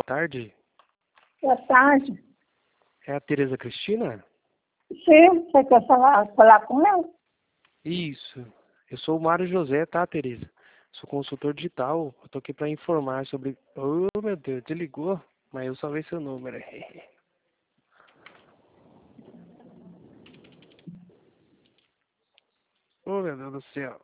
tarde. Boa tarde. É a Tereza Cristina? Sim, você quer falar com ela? Isso. Eu sou o Mário José, tá, Tereza? Sou consultor digital. Eu tô aqui para informar sobre... Oh, meu Deus, desligou? Mas eu salvei seu número. Oh, meu Deus do céu.